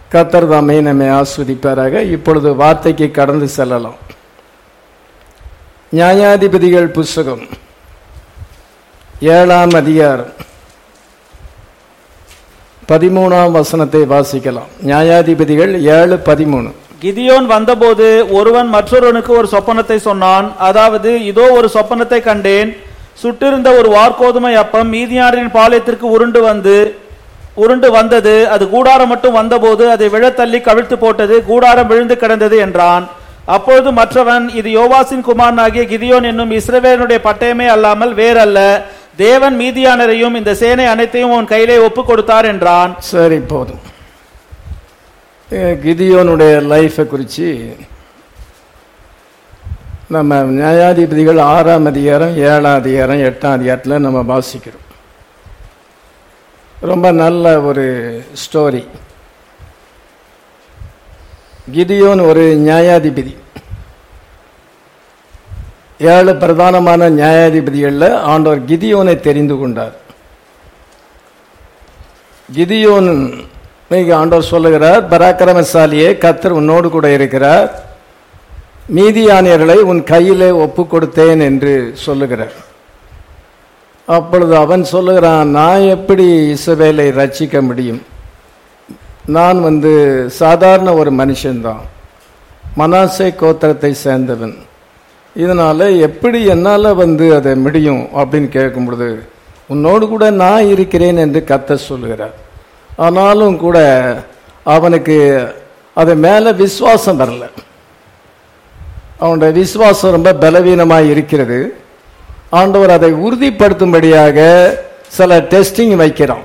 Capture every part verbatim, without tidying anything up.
கர்த்தர் தாமே நம்மை ஆஸ்வதிப்பாராக. இப்பொழுது வார்த்தைக்கு கடந்து செல்லலாம். நியாயாதிபதிகள் புஸ்தகம் ஏழாம் அதிகாரம் பதிமூணாம் வசனத்தை வாசிக்கலாம். நியாயாதிபதிகள் ஏழு பதிமூணு. கிதியோன் வந்தபோது ஒருவன் மற்றொருவனுக்கு ஒரு சொப்பனத்தை சொன்னான். அதாவது, இதோ ஒரு சொப்பனத்தை கண்டேன். சுட்டிருந்த ஒரு வார்கோதுமை அப்பம் மீதியாரின் பாளையத்திற்கு உருண்டு வந்து உருண்டு வந்தது. அது கூடாரம் மட்டும் வந்தபோது அதை விழத்தள்ளி கவிழ்த்து போட்டது. கூடாரம் விழுந்து கிடந்தது என்றான். அப்பொழுது மற்றவன், இது யோவாசின் குமாரனாகிய கிதியோன் என்னும் இஸ்ரவேலுடைய பட்டயமே அல்லாமல் வேறல்ல. தேவன் மீதியானரையும் இந்த சேனை அனைத்தையும் உன் கையிலே ஒப்பு கொடுத்தார் என்றான். சரி, போதும். கிதியோனுடைய லைஃபை குறித்து நம்ம நியாயாதிபதிகள் ஆறாம் அதிகாரம் ஏழாம் அதிகாரம் எட்டாம் அதிகாரத்தில் நம்ம வாசிக்கிறோம். ரொம்ப நல்ல ஒரு ஸ்டோரி. கிதியோன் ஒரு நியாயாதிபதி. ஏழு பிரதானமான நியாயாதிபதிகளில் ஆண்டவர் கிதியோனை தெரிந்து கொண்டார். கிதியோன் ஆண்டவர் சொல்லுகிறார், பராக்கிரமசாலியே, கர்த்தர் உன்னோடு கூட இருக்கிறார், மீதியானியர்களை உன் கையிலே ஒப்பு கொடுத்தேன் என்று சொல்லுகிறார். அப்பொழுது அவன் சொல்லுகிறான், நான் எப்படி இஸ்ரவேலை ரட்சிக்க முடியும்? நான் வந்து சாதாரண ஒரு மனுஷன்தான், மனாசே கோத்திரத்தை சேர்ந்தவன். இதனால எப்படி என்னால் வந்து அதை முடியும் அப்படின்னு கேட்கும் பொழுது, உன்னோடு கூட நான் இருக்கிறேன் என்று கர்த்தர் சொல்லுகிறார். ஆனாலும் கூட அவனுக்கு அது மேலே விசுவாசம் வரல. அவனுடைய விசுவாசம் ரொம்ப பலவீனமாக இருக்கிறது. ஆண்டவர் அதை உறுதிப்படுத்தும்படியாக சில டெஸ்டிங் வைக்கிறான்.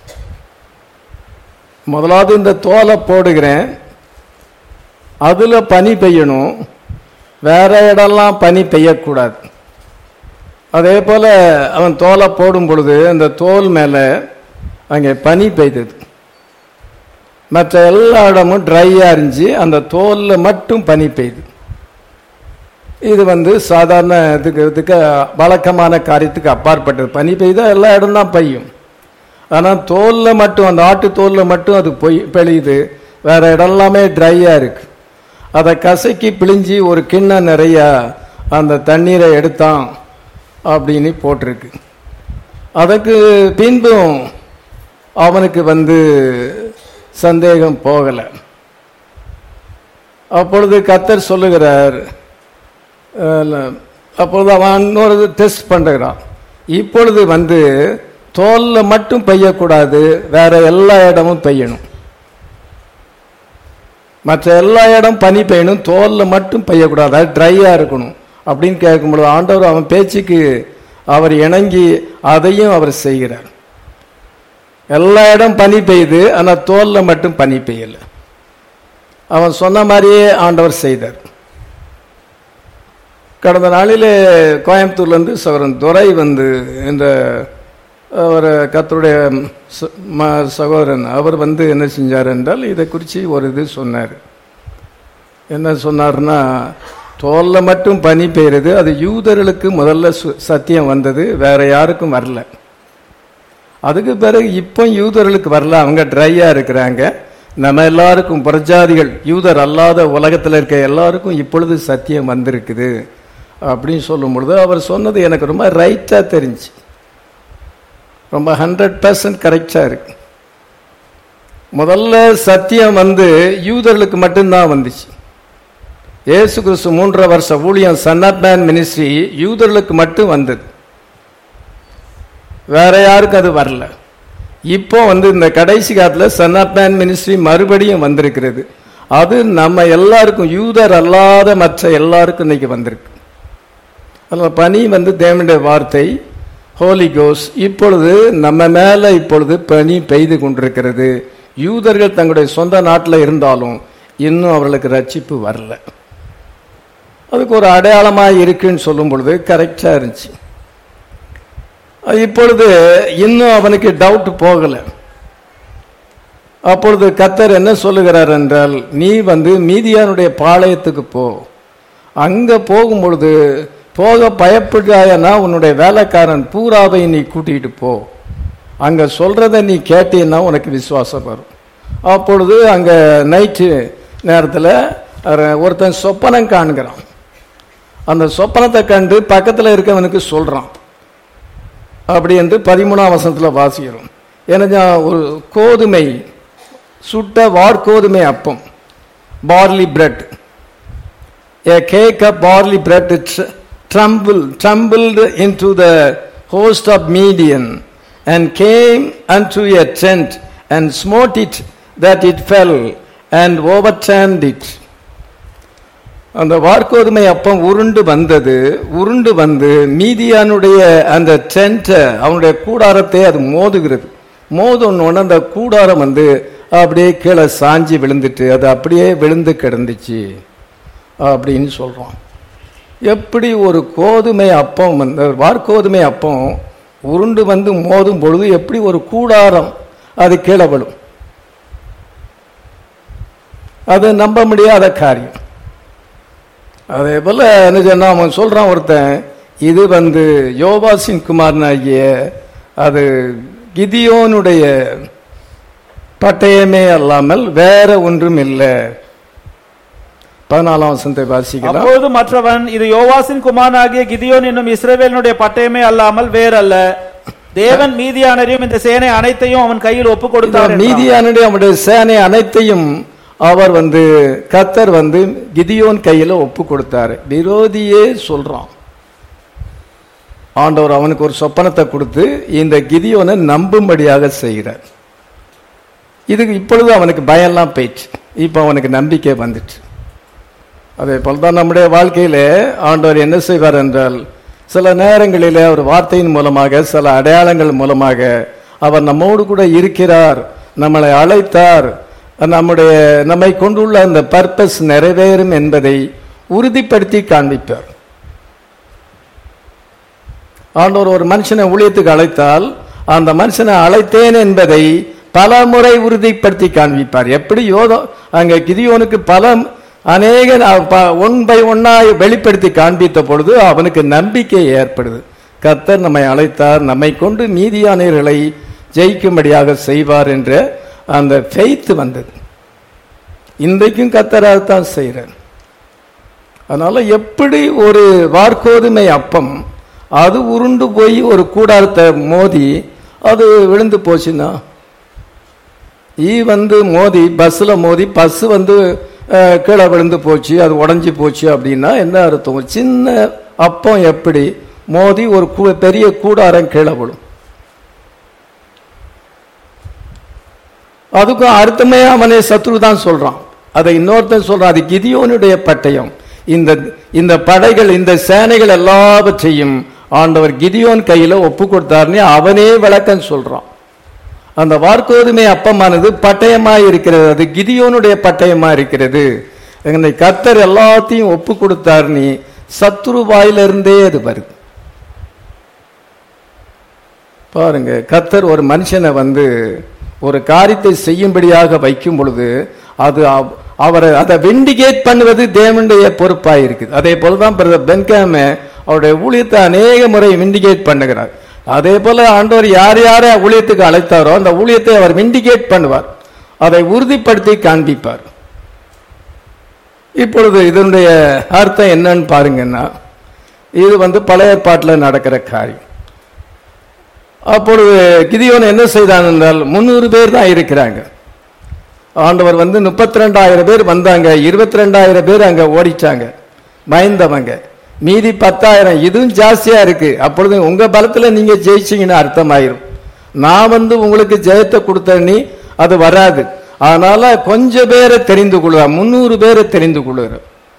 முதலாவது இந்த தோலை போடுகிறேன், அதில் பனி பெய்யணும், வேற இடம்லாம் பனி பெய்யக்கூடாது. அதே போல் அவன் தோலை போடும் பொழுது அந்த தோல் மேலே அங்கே பனி பெய்தது. மற்ற எல்லா இடமும் ட்ரையாக இருந்துச்சு, அந்த தோலில் மட்டும் பனி பெய்யுது. இது வந்து சாதாரண இதுக்கு இதுக்கு வழக்கமான காரியத்துக்கு அப்பாற்பட்டது. பனி பெய்தா எல்லா இடம் தான் பெய்யும், ஆனால் தோலில் மட்டும், அந்த ஆட்டு தோலில் மட்டும் அது பொய் பெய்யுது, வேற இடம் எல்லாமே ட்ரையாக இருக்கு. அதை கசக்கி பிழிஞ்சி ஒரு கிண்ணம் நிறையா அந்த தண்ணீரை எடுத்தான் அப்படின்னு போட்டிருக்கு. அதுக்கு பின்பும் அவனுக்கு வந்து சந்தேகம் போகலை. அப்பொழுது கர்த்தர் சொல்லுகிறார், அப்பொழுது அவன் இன்னொரு டெஸ்ட் பண்ணுறான். இப்பொழுது வந்து தோலில் மட்டும் பெய்யக்கூடாது, வேற எல்லா இடமும் பெய்யணும். மற்ற எல்லா இடம் பனி பெய்யணும், தோலில் மட்டும் பெய்யக்கூடாது, அது ட்ரையாக இருக்கணும் அப்படின்னு கேட்கும்பொழுது ஆண்டவர் அவன் பேச்சுக்கு அவர் இணங்கி அதையும் அவர் செய்கிறார். எல்லா இடம் பனி பெய்யுது, ஆனால் தோலில் மட்டும் பனி பெய்யலை. அவன் சொன்ன மாதிரியே ஆண்டவர் செய்தார். கடந்த நாளிலே கோயம்புத்தூர்லேருந்து சகோதரன் துரை வந்து இந்த ஒரு கர்த்தருடைய சகோதரன் அவர் வந்து என்ன செஞ்சார் என்றால் இதை குறித்து ஒரு இது சொன்னார். என்ன சொன்னார்னா, தோலில் மட்டும் பனி பெய்யுறது, அது யூதர்களுக்கு முதல்ல சத்தியம் வந்தது, வேற யாருக்கும் வரல. அதுக்கு பிறகு இப்போ யூதர்களுக்கு வரல, அவங்க ட்ரையாக இருக்கிறாங்க. நம்ம எல்லாருக்கும், பிரஜாதிகள் யூதர் அல்லாத உலகத்தில் இருக்க எல்லாருக்கும் இப்பொழுது சத்தியம் வந்திருக்குது அப்படின்னு சொல்லும் பொழுது அவர் சொன்னது எனக்கு ரொம்ப ரைட்டாக தெரிஞ்சு, ரொம்ப ஹண்ட்ரட் பர்சன்ட் கரெக்டாக இருக்கு. முதல்ல சத்தியம் வந்து யூதர்களுக்கு மட்டும்தான் வந்துச்சு. இயேசு கிறிஸ்து மூன்றரை வருஷ ஊழியம், சன் ஆஃப் மேன் மினிஸ்ட்ரி யூதர்களுக்கு மட்டும் வந்தது, வேற யாருக்கும் அது வரல. இப்போ வந்து இந்த கடைசி காலத்தில் சன் ஆஃப் மேன் மினிஸ்ட்ரி மறுபடியும் வந்திருக்கிறது. அது நம்ம எல்லாருக்கும், யூதர் அல்லாத மற்ற எல்லாருக்கும் இன்னைக்கு வந்திருக்கு. அதில் பனி வந்து தேவனுடைய வார்த்தை, ஹோலி கோஸ்ட் இப்பொழுது நம்ம மேலே இப்பொழுது பனி பெய்து கொண்டிருக்கிறது. யூதர்கள் தங்களுடைய சொந்த நாட்டில் இருந்தாலும் இன்னும் அவர்களுக்கு ரட்சிப்பு வரல. அதுக்கு ஒரு அடையாளமாக இருக்குன்னு சொல்லும் பொழுது கரெக்டாக இருந்துச்சு. இப்பொழுது இன்னும் அவனுக்கு டவுட் போகலை. அப்பொழுது கர்த்தர் என்ன சொல்லுகிறார் என்றால், நீ வந்து மீதியானுடைய பாளையத்துக்கு போ, அங்கே போகும் பொழுது போக பயப்படுறாயனா உன்னுடைய வேலைக்காரன் பூராவை நீ கூட்டிகிட்டு போ, அங்கே சொல்கிறத நீ கேட்டீன்னா உனக்கு விசுவாசம் வரும். அப்பொழுது அங்கே நைட்டு நேரத்தில் ஒருத்தன் சொப்பனம் காண்கிறான். அந்த சொப்பனத்தை கண்டு பக்கத்தில் இருக்கவனுக்கு சொல்கிறான். அப்படி என்று பதிமூணாம் வசனத்தில் வாசிக்கிறோம். ஏன்னா ஒரு கோதுமை சுட்ட வார்கோதுமை அப்பம், barley bread, a cake of barley bread trembled, trembled into the host of Midian, and came unto a tent, and smote it that it fell, and overturned it. அந்த வார்கோதுமை அப்பம் உருண்டு வந்தது. உருண்டு வந்து மீதியானுடைய அந்த டென்ட்டை, அவனுடைய கூடாரத்தை அது மோதுகிறது. மோதொன்னு அந்த கூடாரம் வந்து அப்படியே கீழே சாஞ்சி விழுந்துட்டு அது அப்படியே விழுந்து கிடந்துச்சு அப்படின்னு சொல்றோம். எப்படி ஒரு கோதுமை அப்பம் வந்து வார்கோதுமை அப்பம் உருண்டு வந்து மோதும் பொழுது எப்படி ஒரு கூடாரம் அது கீழே விழும்? அது நம்ப முடியாத காரியம். அதே போல என்ன சொன்னா அவன் சொல்றான் ஒருத்தன், இது வந்து யோவாசின் குமாரனாகிய அது கிதியோனுடைய பட்டயமே அல்லாமல் வேற ஒன்றும் இல்லை. பதினாலாம் வசனத்தை வாசிக்கலாம். அப்பொழுது மற்றவன், இது யோவாசின் குமாரனாகிய கிதியோன் என்னும் இஸ்ரவேலினுடைய பட்டயமே அல்லாமல் வேறல்ல, தேவன் மீதியானரையும் இந்த சேனை அனைத்தையும் அவன் கையில் ஒப்பு கொடுத்தார். மீதியானரையும் அவனுடைய சேனை அனைத்தையும் அவர் வந்து கர்த்தர் வந்து கிதியோன் கையில ஒப்பு கொடுத்தாரு. விரோதியே சொல்றான். ஆண்டவர் அவனுக்கு ஒரு சொப்பனத்தை கொடுத்து இந்த கிதியோனை நம்பும்படியாக செய்கிறார். இது இப்பொழுது அவனுக்கு பயம்லாம் போயிடுச்சு. இப்ப அவனுக்கு நம்பிக்கை வந்துட்டு. அதே போல்தான் நம்முடைய வாழ்க்கையில ஆண்டவர் என்ன செய்வார் என்றால், சில நேரங்களில் அவர் வார்த்தையின் மூலமாக சில அடையாளங்கள் மூலமாக அவர் நம்மோடு கூட இருக்கிறார், நம்மளை அழைத்தார், நம்முடைய நம்மை கொண்டுள்ள அந்த பர்பஸ் நிறைவேறும் என்பதை உறுதிப்படுத்தி காண்பிப்பார். ஆண்டவர் ஒரு மனுஷனை ஊழியத்துக்கு அழைத்தால் அந்த மனுஷனை அழைத்தேன் என்பதை பல முறை உறுதிப்படுத்தி காண்பிப்பார். எப்படி யோதோ அங்க கிதியோனுக்கு பல அநேக ஒன் பை ஒன்னாய் வெளிப்படுத்தி காண்பித்த பொழுது அவனுக்கு நம்பிக்கை ஏற்படுது. கர்த்தர் நம்மை அழைத்தார், நம்மை கொண்டு மீதியானவர்களை ஜெயிக்கும்படியாக செய்வார் என்ற அந்த ஃபெய்த் வந்தது. இன்றைக்கும் கர்த்தராகத்தான் செய்கிறார். அதனால எப்படி ஒரு வார்கோதுமை அப்பம் அது உருண்டு போய் ஒரு கூடாரத்தை மோதி அது விழுந்து போச்சுன்னா, ஈ வந்து மோதி பஸ்ல மோதி பஸ் வந்து கீழே விழுந்து போச்சு, அது உடஞ்சி போச்சு அப்படின்னா என்ன அர்த்தம்? சின்ன அப்பம் எப்படி மோதி ஒரு பெரிய கூடாரம் கீழே விழும்? அதுக்கும் அர்த்தமே அவனே சத்ரு தான் சொல்றான். அதை இன்னொருத்தன் சொல்றான், அது கிதியோனுடைய பட்டயம். இந்த இந்த படைகள் இந்த சேனைகள் எல்லாவற்றையும் ஆண்டவர் கிதியோன் கையில ஒப்பு கொடுத்தாருன்னு அவனே விளக்கம் சொல்றான். அந்த வார்கோதுமை அப்பமானது பட்டயமா இருக்கிறது, அது கிதியோனுடைய பட்டயமா இருக்கிறது. கர்த்தர் எல்லாத்தையும் ஒப்பு கொடுத்தார், நீ சத்ரு வாயிலிருந்தே அது வருது. பாருங்க, கர்த்தர் ஒரு மனுஷனை வந்து ஒரு காரியத்தை செய்யும்படியாக வைக்கும் பொழுது அது அவரை அதை விண்டிகேட் பண்ணுவது தேவனுடைய பொறுப்பாக இருக்குது. அதே போலதான் பிரதர் பென்காம் அவருடைய ஊழியத்தை அநேக முறை விண்டிகேட் பண்ணுகிறார். அதே போல ஆண்டவர் யார் யாரை ஊழியத்துக்கு அழைத்தாரோ அந்த ஊழியத்தை அவர் விண்டிகேட் பண்ணுவார், அதை உறுதிப்படுத்தி காண்பிப்பார். இப்பொழுது இதனுடைய அர்த்தம் என்னன்னு பாருங்கன்னா, இது வந்து பழைய ஏற்பாட்டில் நடக்கிற காரியம். அப்பொழுது கிதியோன் என்ன செய்தான் என்றால், முன்னூறு பேர் தான் இருக்கிறாங்க. ஆண்டவர் வந்து முப்பத்தி ரெண்டாயிரம் பேர் வந்தாங்க, இருபத்தி ரெண்டாயிரம் பேர் அங்க ஓடிச்சாங்க பயந்தவங்க, மீதி பத்தாயிரம். இதுவும் ஜாஸ்தியா இருக்கு. அப்பொழுது உங்க பலத்துல நீங்க ஜெயிச்சீங்கன்னு அர்த்தமாயிரும். நான் வந்து உங்களுக்கு ஜெயத்தை கொடுத்தேன்னு அது வராது. அதனால கொஞ்சம் பேரை தெரிந்து கொள்ளுற, முன்னூறு பேரை தெரிந்து கொள்ளுற.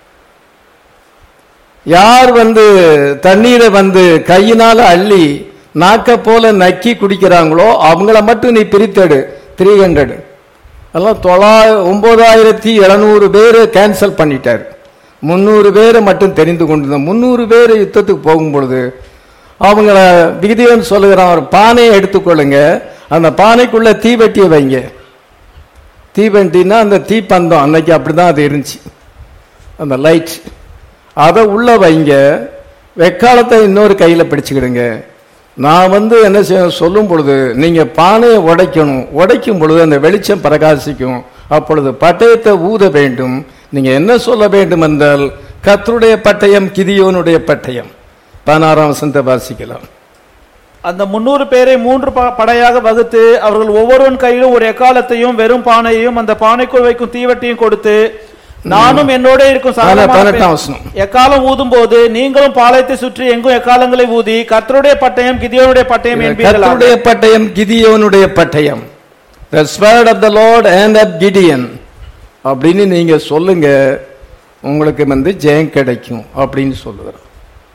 யார் வந்து தண்ணீரை வந்து கையினால அள்ளி நாக்க போல நக்கி குடிக்கிறாங்களோ அவங்கள மட்டும் நீ பிரித்தெடு. த்ரீ ஹண்ட்ரட் அதெல்லாம் தொள்ளாயிரம் ஒன்பதாயிரத்தி எழுநூறு பேர் கேன்சல் பண்ணிட்டாரு. முன்னூறு பேரை மட்டும் தெரிந்து கொண்டிருந்த முன்னூறு பேர் யுத்தத்துக்கு போகும் பொழுது அவங்கள விகிதியன்னு சொல்லுகிறான், ஒரு பானையை எடுத்துக்கொள்ளுங்க, அந்த பானைக்குள்ள தீவெட்டியை வைங்க. தீவெட்டினா அந்த தீப்பந்தம், அன்னைக்கு அப்படிதான் அது இருந்துச்சு, அந்த லைட், அதை உள்ள வைங்க. வெக்காலத்தை இன்னொரு கையில பிடிச்சுக்கிடுங்க. நான் வந்து என்ன செய்ய சொல்லும் பொழுது நீங்க பானையை உடைக்கணும், உடைக்கும் பொழுது அந்த வெளிச்சம் பிரகாசிக்கும், அப்பொழுது பட்டயத்தை ஊத வேண்டும். நீங்க என்ன சொல்ல வேண்டும் என்றால் கர்த்தருடைய பட்டயம் கிதியோனுடைய பட்டயம். பதினாறாம் வசனத்தை வாசிக்கலாம். அந்த முன்னூறு பேரை மூன்று படையாக வகுத்து அவர்கள் ஒவ்வொருவன் கையிலும் ஒரு எக்காலத்தையும் வெறும் பானையையும் அந்த பானைக்குள் வைக்கும் தீவட்டியும் கொடுத்து, நானும் என்னோட இருக்கும் எக்காலம் ஊதும் போது நீங்களும் பாளையத்தை சுற்றி எங்கும் எக்காலங்களை ஊதி கர்த்தருடைய பட்டயம் கிதியோனுடைய பட்டயம் கர்த்தருடைய பட்டயம் கிதியோனுடைய பட்டயம், the sword of the Lord and of Gideon அப்படின்னு நீங்க சொல்லுங்க, உங்களுக்கு வந்து ஜெயம் கிடைக்கும் அப்படின்னு சொல்லுகிறோம்.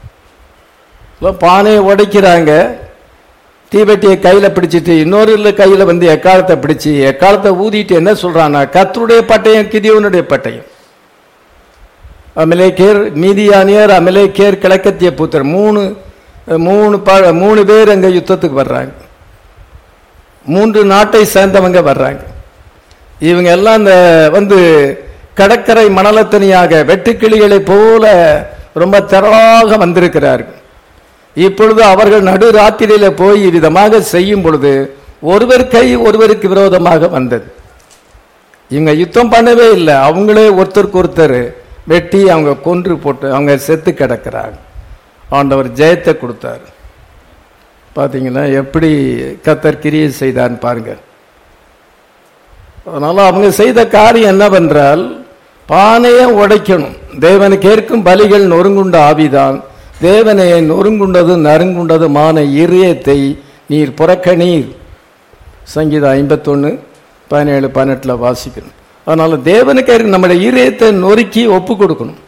பானையை உடைக்கிறாங்க, தீவெட்டியை கையில பிடிச்சிட்டு இன்னொரு கையில வந்து எக்காலத்தை பிடிச்சி எக்காலத்தை ஊதிட்டு என்ன சொல்றான்னா கர்த்தருடைய பட்டயம் கிதியோனுடைய பட்டயம். அமலேக்கேர் மீதியானியர் அமலேக்கேர் கிழக்கத்திய புத்தர் மூணு மூணு மூணு பேர் அங்க யுத்தத்துக்கு வர்றாங்க. மூன்று நாட்டை சேர்ந்தவங்க வர்றாங்க. இவங்க எல்லாம் இந்த வந்து கடற்கரை மணலத்தனியாக வெட்டுக்கிளிகளை போல ரொம்ப திரளாக வந்திருக்கிறார்கள். இப்பொழுது அவர்கள் நடு ராத்திரியில போய் விதமாக செய்யும் பொழுது ஒருவர் கை ஒருவருக்கு விரோதமாக வந்தது. இவங்க யுத்தம் பண்ணவே இல்லை, அவங்களே ஒருத்தருக்கு ஒருத்தர் வெட்டி அவங்க கொன்று போட்டு அவங்க செத்து கிடக்கிறாங்க. ஆண்டவர் ஜெயத்தை கொடுத்தார். பாத்தீங்கன்னா எப்படி கர்த்தர் கிரியை செய்தான்னு பாருங்க. அதனால அவங்க செய்த காரியம் என்னவென்றால் பானையை உடைக்கணும். தேவனுக்கு ஏற்கும் பலிகள் நொறுங்குண்ட ஆவிதான், தேவனை நொறுங்குண்டது நறுங்குண்டதுமான இதயத்தை நீர் புறக்கணீர். சங்கீதம் ஐம்பத்தி ஒன்னு பதினேழு பதினெட்டுல வாசிக்கணும். அதனால தேவனுக்கு நம்முடைய இதயத்தை நொறுக்கி ஒப்பு கொடுக்கணும்.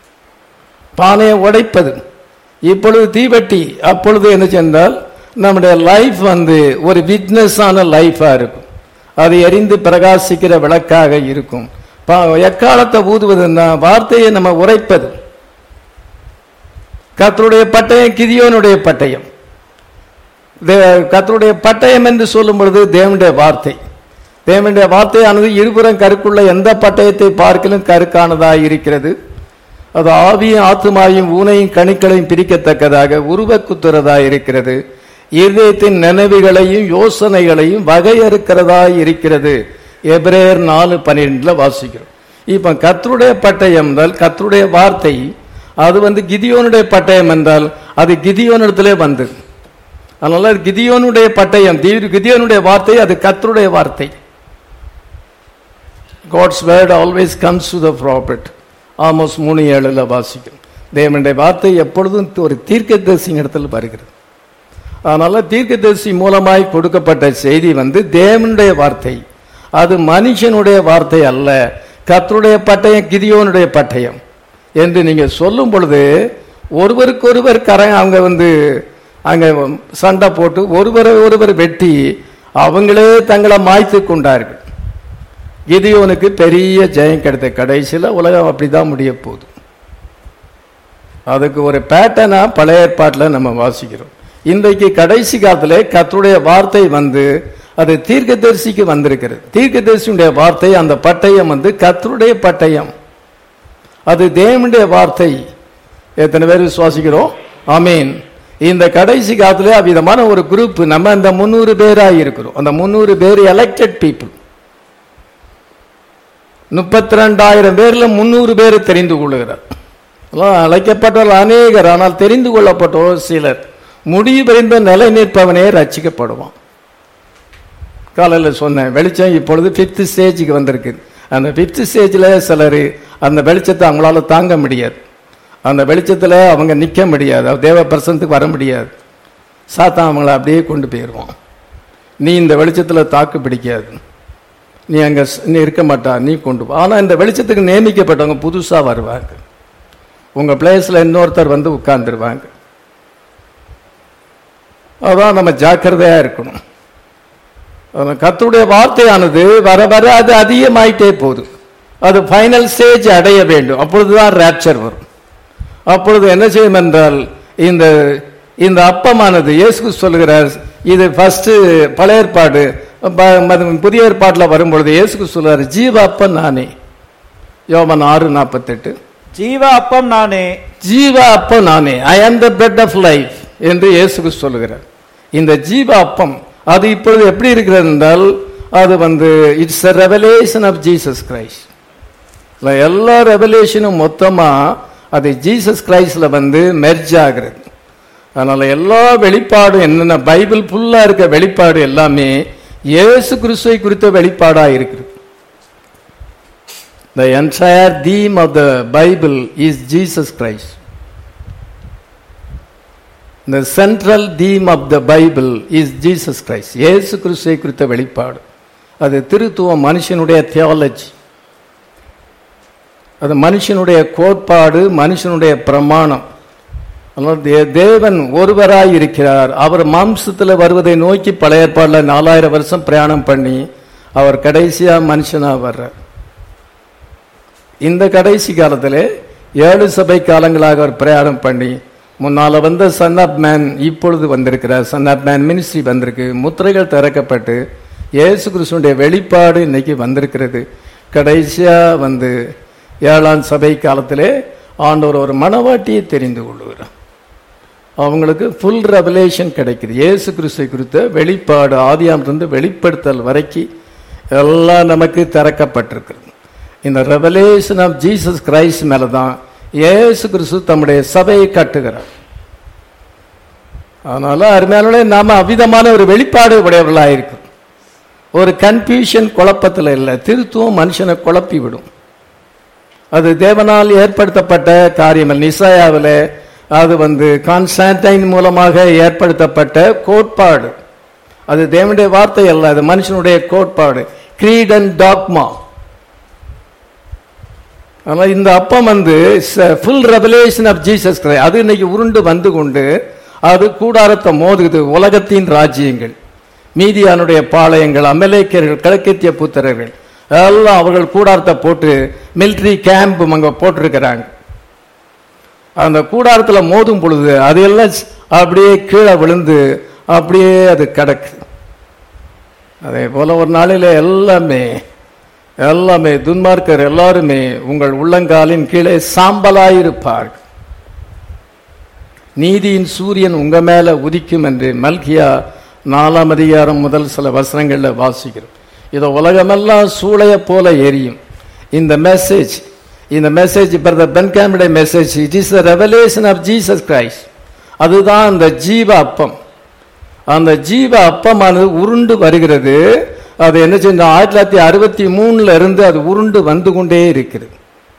பானையை உடைப்பது இப்பொழுது தீவட்டி, அப்பொழுது என்ன சென்றால் நம்முடைய லைஃப் வந்து ஒரு விட்னஸ் ஆன லைஃபா இருக்கும், அது எரிந்து பிரகாசிக்கிற விளக்காக இருக்கும். எக்காலத்தை ஊதுவதுன்னா வார்த்தையை நம்ம உரைப்பது. கர்த்தருடைய பட்டயம் கிதியோனுடைய பட்டயம். கர்த்தருடைய பட்டயம் என்று சொல்லும் பொழுது தேவனுடைய வார்த்தை. தேவனுடைய வார்த்தையானது இருபுறம் கருக்குள்ள எந்த பட்டயத்தை பார்க்கலும் கருக்கானதாக இருக்கிறது. அது ஆவியும் ஆத்துமாயும் ஊனையும் கணிக்களையும் பிரிக்கத்தக்கதாக உருவ குத்துறதா இருக்கிறது. இதயத்தின் நினைவுகளையும் யோசனைகளையும் வகையறுக்கிறதா இருக்கிறது. எபிரேயர் நாலு பன்னிரெண்டுல வாசிக்கிறோம். இப்ப கர்த்தருடைய பட்டயம் என்றால் கர்த்தருடைய வார்த்தை, அது வந்து கிதியோனுடைய பட்டயம் என்றால் அது கிதியோனிடத்திலே வந்தது. அதனால கிதியோனுடைய பட்டயம், கிதியோனுடைய வார்த்தை அது கர்த்தருடைய வார்த்தை. God's word always comes to the prophet. Amos மூணு ஏழுல வாசிக்கிறோம். தேவனுடைய வார்த்தை எப்பொழுதும் ஒரு தீர்க்கதரிசி இடத்துல வருகிறது. அதனால தீர்க்கதரிசி மூலமாய் கொடுக்கப்பட்ட செய்தி வந்து தேவனுடைய வார்த்தை, அது மனுஷனுடைய வார்த்தை அல்ல. கர்த்தருடைய பட்டயம் கிதியோனுடைய பட்டயம் என்று நீங்க சொல்லும் பொழுது ஒருவருக்கு ஒருவர் கரை அவங்க வந்து அங்க சண்டை போட்டு ஒருவரை ஒருவர் வெட்டி அவங்களே தங்களை மாய்த்து கொண்டார்கள். கிதியோனுக்கு பெரிய ஜெயம் கிடைத்த. கடைசியில உலகம் அப்படிதான் முடிய போகுது. அதுக்கு ஒரு பேட்டர்னா பழைய ஏற்பாட்டில் நம்ம வாசிக்கிறோம். இன்றைக்கு கடைசி காலத்திலே கர்த்தருடைய வார்த்தை வந்து அது தீர்க்கதரிசிக்கு வந்திருக்கிறது. தீர்க்கதரிசியுடைய வார்த்தை, அந்த பட்டயம் வந்து கர்த்தருடைய பட்டயம், அது தேவனுடைய வார்த்தை. எத்தனை பேர் விசுவாசிக்கிறோம்? ஆமீன். இந்த கடைசி காலத்திலே அவ்விதமான ஒரு குரூப் நம்ம அந்த முன்னூறு பேராக இருக்கிறோம். அந்த முன்னூறு பேர் எலெக்டட் பீப்புள். முப்பத்தி ரெண்டாயிரம் பேர்ல முன்னூறு பேர் தெரிந்து கொள்ளுகிறார். அழைக்கப்பட்டவர்கள் அநேகர், ஆனால் தெரிந்து கொள்ளப்பட்டோர் சிலர். முடிவறிந்த நிலை நிற்பவனே ரட்சிக்கப்படுவான். காலையில் சொன்னேன், வெளிச்சம் இப்பொழுது பிப்த் ஸ்டேஜுக்கு வந்திருக்கு. அந்த பிப்த் ஸ்டேஜில் சிலர் அந்த வெளிச்சத்தை அவங்களால தாங்க முடியாது. அந்த வெளிச்சத்தில் அவங்க நிற்க முடியாது, தேவ பிரசனத்துக்கு வர முடியாது. சாத்தான் அவங்கள அப்படியே கொண்டு போயிடுவான். நீ இந்த வெளிச்சத்தில் தாக்கு பிடிக்காது, நீ அங்கே நீ இருக்க மாட்டா, நீ கொண்டு போ. ஆனால் இந்த வெளிச்சத்துக்கு நியமிக்கப்பட்டவங்க புதுசாக வருவாங்க. உங்கள் பிளேஸில் இன்னொருத்தர் வந்து உட்கார்ந்துருவாங்க. அதான் நம்ம ஜாக்கிரதையாக இருக்கணும். கர்த்தருடைய வார்த்தையானது வர வர அது அதிகமாயிட்டே போகுது. அது ஃபைனல் ஸ்டேஜ் அடைய வேண்டும். அப்பொழுதுதான் ராப்சர் வரும். அப்பொழுது என்ன செய்யும் என்றால் இந்த இந்த அப்பமானது இயேசு சொல்லுகிறார், இது ஃபர்ஸ்ட் பழைய ஏற்பாடு. புதிய ஏற்பாட்டில் வரும்பொழுது இயேசு சொல்றார், ஜீவ அப்பம் நானே. யோவான் ஆறு நாற்பத்தெட்டு, ஜீவ அப்பம் நானே, ஜீவ அப்பம் நானே, ஐ ஆம் த பிரெட் ஆஃப் லைஃப் என்று இயேசு சொல்லுகிறார். இந்த ஜீவ அப்பம் அது இப்பொழுது எப்படி இருக்கிறது என்றால் அது வந்து it's a revelation of Jesus Christ. எல்லா ரெவலேஷனும் மொத்தமா அது ஜீசஸ் கிரைஸ்ட்ல வந்து மெர்ஜ் ஆகிறது. அதனால எல்லா வெளிப்பாடும் என்னென்ன பைபிள் ஃபுல்லா இருக்க வெளிப்பாடு எல்லாமே இயேசு கிறிஸ்துவை குறித்த வெளிப்பாடா இருக்குது. The entire theme of the Bible is Jesus Christ. The central theme of the Bible is Jesus Christ. இயேசு கிறிஸ்துவை குறித்த வெளிப்பாடு. அது திருத்துவம், மனுஷனுடைய தியாலஜி, அது மனுஷனுடைய கோட்பாடு, மனுஷனுடைய பிரமாணம். தேவன் ஒருவராய் இருக்கிறார். அவர் மாம்சத்தில் வருவதை நோக்கி பழைய ஏற்பாடுல நாலாயிரம் வருஷம் பிரயாணம் பண்ணி அவர் கடைசியா மனுஷனா வர்றார். இந்த கடைசி காலத்திலே ஏழு சபை காலங்களாக அவர் பிரயாணம் பண்ணி முன்னால வந்த சன் ஆப் மேன் இப்பொழுது வந்திருக்கிறார். சன் ஆப் மேன் மினிஸ்ட்ரி வந்திருக்கு. முத்திரைகள் திறக்கப்பட்டு இயேசு கிறிஸ்துடைய வெளிப்பாடு இன்னைக்கு வந்திருக்கிறது. கடைசியா வந்து ஏழாம் சபை காலத்திலே ஆண்டவர் ஒரு மனவாட்டியை தெரிந்து கொள்ளுகிறார். அவங்களுக்கு ஃபுல் ரெவலேஷன் கிடைக்குது. இயேசு கிறிஸ்துவை குறித்த வெளிப்பாடு ஆதியாமிலிருந்து வெளிப்படுத்தல் வரைக்கும் எல்லாம் நமக்கு திறக்கப்பட்டிருக்கிறது. இந்த ரெவலேஷன் ஆஃப் ஜீசஸ் கிரைஸ்ட் மேல தான் இயேசு கிறிஸ்து தம்முடைய சபையை கட்டுகிறார். அதனால அருமையானவர்களே, நாம அவ்விதமான ஒரு வெளிப்பாடு உடையவர்களாக இருக்கும். ஒரு கன்ஃபியூஷன், குழப்பத்தில் இல்லை. திருத்துவம் மனுஷனை குழப்பி விடும். அது தேவனால் ஏற்படுத்தப்பட்ட காரியம். நிசாயாவில் அது வந்து கான்ஸ்டான்டைன் மூலமாக ஏற்படுத்தப்பட்ட கோட்பாடு. அது தேவனுடைய வார்த்தை அல்ல, அது மனுஷனுடைய கோட்பாடு. creed and dogma. ஆனால் இந்த அப்பம் வந்து full revelation of Jesus Christ. அது இன்னைக்கு உருண்டு வந்து கொண்டு அது கூடாரத்தை மோதுகுது. உலகத்தின் ராஜ்யங்கள், மீதியானுடைய பாளையங்கள், அமலேக்கியர்கள், கிழக்கத்திய புத்திரர்கள் எல்லாம் அவர்கள் கூடாரத்தை போட்டு மிலிட்ரி கேம்ப் அங்க போட்டிருக்கிறாங்க. அந்த கூடாரத்தில் மோதும் பொழுது அது எல்லாம் அப்படியே கீழே விழுந்து அப்படியே அது கிடக்கு. அதே போல ஒரு நாளில எல்லாமே எல்லாமே துன்மார்க்கர் எல்லாருமே உங்கள் உள்ளங்காலின் கீழே சாம்பலாயிருப்பார்கள். நீதியின் சூரியன் உங்க மேல உதிக்கும் என்று மல்கியா நாலாம் அதிகாரம் முதல் சில வசனங்கள்ல வாசிக்கிறோம். இதோ உலகமெல்லாம் சூளைய போல எரியும். இந்த மெசேஜ் இந்த மெசேஜ் பிரதர் பென்காமுடைய message, it is the revelation of Jesus Christ. அதுதான் அந்த ஜீவ அப்பம். அந்த ஜீவ அப்பமானது உருண்டு வருகிறது. அது என்ன செஞ்ச ஆயிரத்தி தொள்ளாயிரத்தி அறுபத்தி மூணுல இருந்து அது உருண்டு வந்து கொண்டே இருக்கிறது.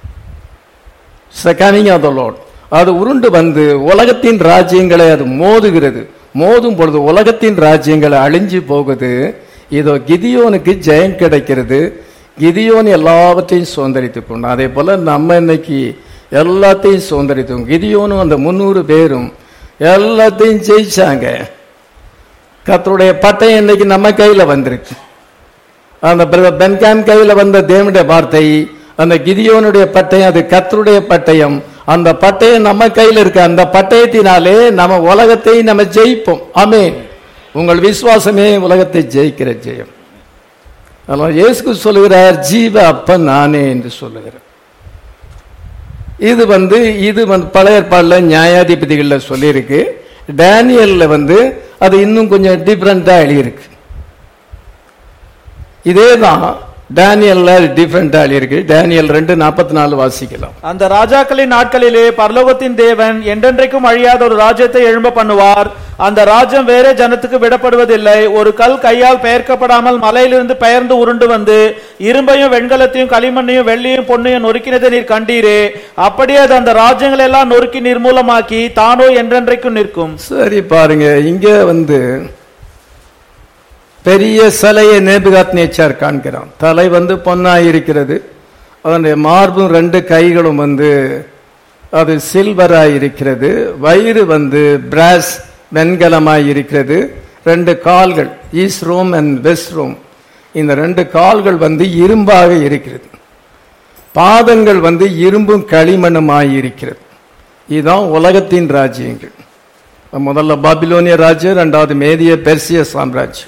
Coming of the Lord. அது உருண்டு வந்து உலகத்தின் ராஜ்யங்களை அது மோதுகிறது. மோதும் பொழுது உலகத்தின் ராஜ்யங்களை அழிஞ்சு போகுது. இதோ கிதியோனுக்கு ஜெயம் கிடைக்கிறது. கிதியோன் எல்லாவற்றையும் சுதந்திரித்துக் கொண்டான். அதே போல நம்ம இன்னைக்கு எல்லாத்தையும் சுதந்திரித்தோம். கிதியோனும் அந்த முன்னூறு பேரும் எல்லாத்தையும் ஜெயிச்சாங்க. கர்த்தருடைய பட்டயம் இன்னைக்கு நம்ம கையில வந்திருக்கு. அந்த பென்காம் கையில வந்த தேவனுடைய வார்த்தை, அந்த கிதியோனுடைய பட்டயம், அது கர்த்தருடைய பட்டயம். அந்த பட்டயம் நம்ம கையில் இருக்கு. அந்த பட்டயத்தினாலே நம்ம உலகத்தை நம்ம ஜெயிப்போம். ஆமென். உங்கள் விசுவாசமே உலகத்தை ஜெயிக்கிற ஜெயம். அதனால இயேசு சொல்லுகிறார், ஜீவ அப்பன் நானே என்று சொல்லுகிறார். இது வந்து இது வந்து பழைய ஏற்பாடுல நியாயாதிபதிகள்ல சொல்லியிருக்கு. டேனியல்ல வந்து அது இன்னும் கொஞ்சம் டிஃபரெண்டா எழுதியிருக்கு. இதேதான் டேனியல்ல டிஃபரெண்டா எழுதியிருக்கு. டேனியல் ரெண்டு நாற்பத்தி நாலு வாசிக்கலாம். அந்த ராஜாக்களின் நாட்களிலே பரலோகத்தின் தேவன் என்றென்றைக்கும் அழியாத ஒரு ராஜ்யத்தை எழும்ப பண்ணுவார். அந்த ராஜ்யம் வேற ஜனத்துக்கு விடப்படுவதில்லை. ஒரு கல் கையால் பெயர்க்கப்படாமல் மலையிலிருந்து பெயர்ந்து உருண்டு வந்து இரும்பையும் வெண்கலத்தையும் களிமண்ணையும் வெள்ளியும் பொன்னையும் நொறுக்கினதை நீர் கண்டீரே, அப்படியே அது அந்த ராஜ்யங்களை எல்லாம் நொறுக்கி நிர்மூலமாக்கி தானோ என்றென்றைக்கும் நிற்கும். சரி, பாருங்க, இங்க வந்து பெரிய சிலையை நேபுகாத்நேச்சார் காண்கிறான். தலை வந்து பொன்னாயிருக்கிறது. அதனுடைய மார்பும் ரெண்டு கைகளும் வந்து அது சில்வராய் இருக்கிறது. வயிறு வந்து பிராஸ் வெண்கலமாய் இருக்கிறது. ரெண்டு கால்கள் East Rome and West Rome, இந்த ரெண்டு கால்கள் வந்து இரும்பாக இருக்கிறது. பாதங்கள் வந்து இரும்பும் களிமண்ணுமாய் இருக்கிறது. இதுதான் உலகத்தின் ராஜ்யங்கள். முதல்ல பாபிலோனிய ராஜ்யம், ரெண்டாவது மேதிய பெர்சிய சாம்ராஜ்யம்,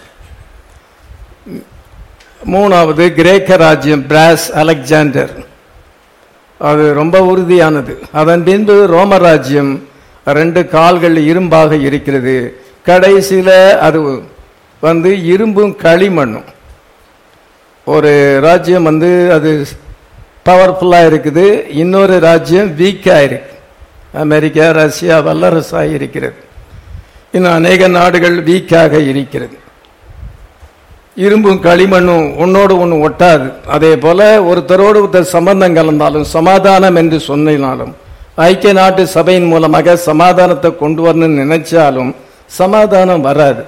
மூணாவது கிரேக்க ராஜ்யம் பிராஸ் அலெக்சாண்டர், அது ரொம்ப உறுதியானது. அதன் பின்பு ரோம ராஜ்யம், ரெண்டு கால்கள் இரும்பாக இருக்கிறது, கடைசியில் அது வந்து இரும்பும் களிமண்ணும். ஒரு ராஜ்யம் வந்து அது பவர்ஃபுல்லாக இருக்குது, இன்னொரு ராஜ்யம் வீக்காக இருக்கு. அமெரிக்கா, ரஷ்யா வல்லரசாக இருக்கிறது, இன்னும் அநேக நாடுகள் வீக்காக இருக்கிறது. இரும்பும் களிமண்ணும் ஒன்னோடு ஒன்று ஒட்டாது. அதே போல ஒருத்தரோடு ஒருத்தர் சம்பந்தம் கலந்தாலும் சமாதானம் என்று சொன்னாலும் ஐக்கிய நாட்டு சபையின் மூலமாக சமாதானத்தை கொண்டு வரணும்னு நினைச்சாலும் சமாதானம் வராது.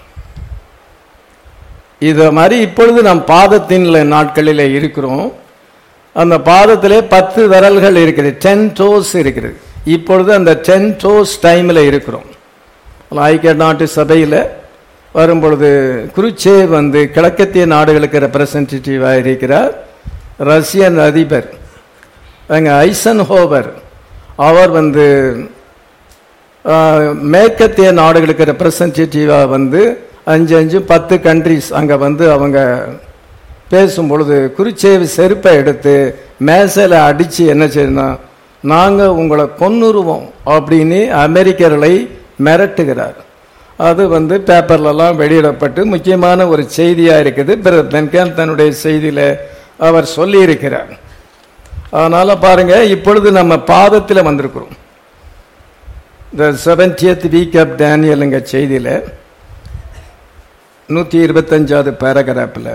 இத மாதிரி இப்பொழுது நாம் பாதத்தின் நாட்களிலே இருக்கிறோம். அந்த பாதத்திலே பத்து விரல்கள் இருக்கிறது, டென் டோஸ் இருக்கிறது. இப்பொழுது அந்த டென் டோஸ் டைம்ல இருக்கிறோம். ஐக்கிய நாட்டு சபையில் வரும்பொழுது குருச்சே வந்து கிழக்கத்திய நாடுகளுக்கு ரெப்ரசன்டேட்டிவாக இருக்கிறார். ரஷ்யன் அதிபர் அங்கே ஐசன்ஹோவர், அவர் வந்து மேற்கத்திய நாடுகளுக்கு ரெப்ரசன்டேட்டிவாக வந்து அஞ்சு அஞ்சு பத்து கண்ட்ரிஸ் அங்கே வந்து அவங்க பேசும் பொழுது குருச்சேவி செருப்பை எடுத்து மேசையில் அடித்து என்ன செய்யணும், நாங்கள் உங்களை கொன்னுருவோம் அப்படின்னு அமெரிக்கர்களை மிரட்டுகிறார். அது வந்து பேப்பர்லலாம் வெளியிடப்பட்டு முக்கியமான ஒரு செய்தியாக இருக்குது. பென்கேன் தன்னுடைய செய்தியில் அவர் சொல்லி இருக்கிறார். அதனால பாருங்க, இப்பொழுது நம்ம பாதத்தில் வந்திருக்கிறோம். த செவன்டியத் வீக் ஆஃப் டேனியலுங்க செய்தியில் நூற்றி இருபத்தஞ்சாவது பேராகிராஃபில்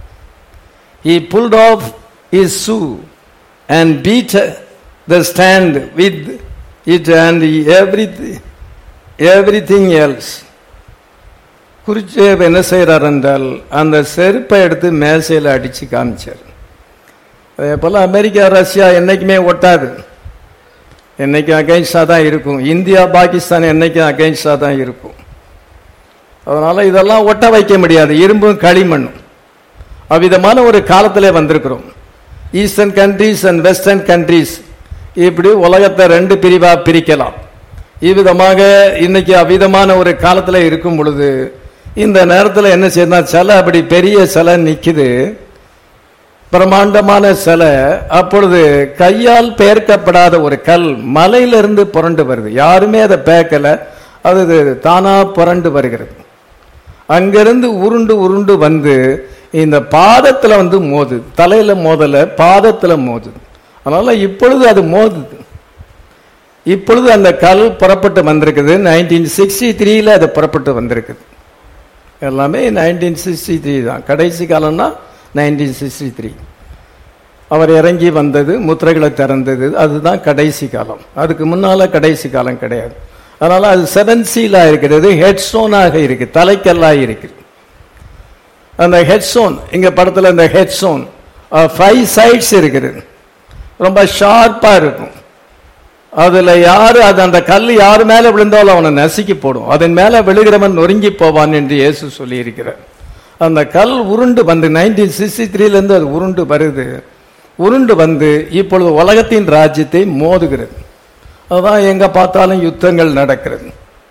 he pulled off his shoe and beat the stand with it and everything everything else. Khrushchev என்ன செய்கிறார் என்றால் அந்த செருப்பை எடுத்து மேசையில் அடித்து காமிச்சார். அதே போல் அமெரிக்கா ரஷ்யா என்னைக்குமே ஒட்டாது, என்னைக்கும் அகைன்ஸ்டாக தான் இருக்கும். இந்தியா பாகிஸ்தான் என்னைக்கும் அகைன்ஸ்டாக தான் இருக்கும். அதனால இதெல்லாம் ஒட்ட வைக்க முடியாது, இரும்பும் களிமண்ணும். அவ்விதமான ஒரு காலத்திலே வந்திருக்கிறோம். Eastern countries and western countries, இப்படி உலகத்தை ரெண்டு பிரிவா பிரிக்கலாம். இவ்விதமாக இன்னைக்கு அவ்விதமான ஒரு காலத்தில் இருக்கும் பொழுது இந்த நேரத்தில் என்ன செய்யணும், சிலை அப்படி பெரிய சிலை நிற்குது, பிரமாண்டமான சிலை. அப்பொழுது கையால் பெயர்க்கப்படாத ஒரு கல் மலையிலிருந்து புரண்டு வருது. யாருமே அதை பேக்கல, அது தானா புரண்டு வருகிறது. அங்கிருந்து உருண்டு உருண்டு வந்து இந்த பாதத்துல வந்து மோது, தலையில மோதல, பாதத்துல மோதுது. அதனால இப்பொழுது அது மோதுது. இப்பொழுது அந்த கல் புறப்பட்டு வந்திருக்குது. நைன்டீன் சிக்ஸ்டி த்ரீல அது புறப்பட்டு வந்திருக்குது. எல்லாமே நைன்டீன் சிக்ஸ்டி த்ரீ தான். கடைசி காலம்னா நைன்டீன் சிக்ஸ்டி த்ரீ அவர் இறங்கி வந்தது, முத்திரைகளை திறந்தது, அதுதான் கடைசி காலம். அதுக்கு முன்னால கடைசி காலம் கிடையாது. அதனால அது செவன் சீலா இருக்கிறது, ஹெட்ஸோனாக இருக்கு, தலைக்கல்லாக இருக்குது. அந்த ஹெட்ஸோன் இங்க படத்துல இந்த ஹெட்ஸோன் ஃபைவ் சைட்ஸ் இருக்குது, ரொம்ப ஷார்ப்பா இருக்கும். அதுல யாரு அது அந்த கல் யாரு மேல விழுந்தாலும் அவனை நசுக்கி போடும், அதன் மேல விழுகிறவன் நொறுங்கி போவான் என்று இயேசு சொல்லி இருக்கிறார். அந்த கல் உருண்டு வந்து நைன்டீன் சிக்ஸ்டி த்ரீல இருந்து அது உருண்டு வருது. உருண்டு வந்து இப்பொழுது உலகத்தின் ராஜ்யத்தை மோதுகிறது. அதான் எங்க பார்த்தாலும் யுத்தங்கள் நடக்கிறது.